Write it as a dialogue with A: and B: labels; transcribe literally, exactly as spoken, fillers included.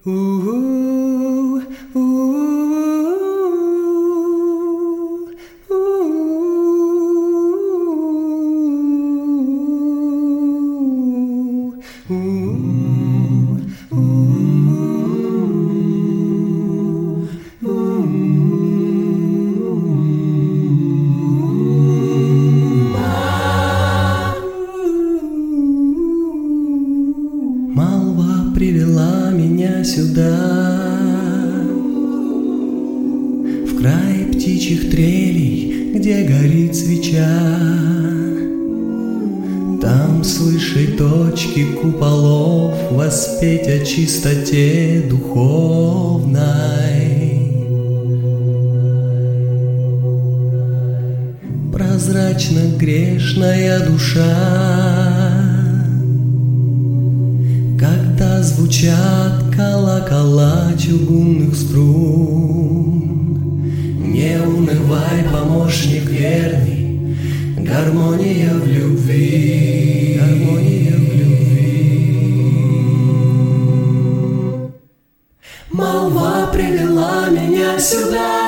A: У-у-у, у-у-у, Молва привела меня сюда, в край птичьих трелей, где горит свеча. Там с высшей точки куполов воспеть о чистоте духовной. Прозрачно грешная душа, когда звучат колокола чугунных струн. Не унывай, помощник верный, гармония в любви, гармония в любви. Молва привела меня сюда,